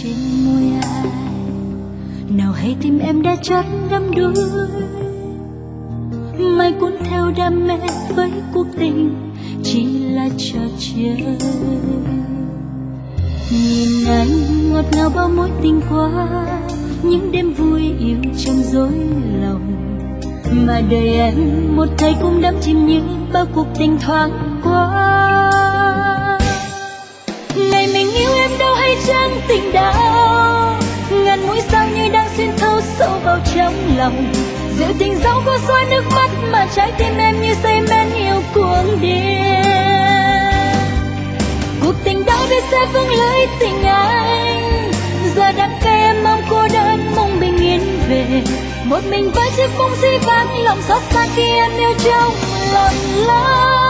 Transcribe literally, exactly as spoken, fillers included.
trên môi ai, nào hay tim em đã chót đắm đuối, mãi cuốn theo đam mê với cuộc tình chỉ là trò chơi. Nhìn anh ngọt ngào bao mối tình qua, những đêm vui yêu trong dối lòng, mà đời em một thời cũng đắm chìm như bao cuộc tình thoáng qua. Ngày mình yêu em đâu hay chăng tình đau, ngàn mũi sao như đang xuyên thấu sâu vào trong lòng, rượu tình dẫu có xóa nước mắt mà trái tim em như say men yêu cuồng điên. Cuộc tình đã biết sẽ vững lưỡi tình anh, giờ đắng cay em mong cô đơn mong bình yên về, một mình với chiếc bóng di vang lòng xót xa khi em yêu trong lầm lỡ.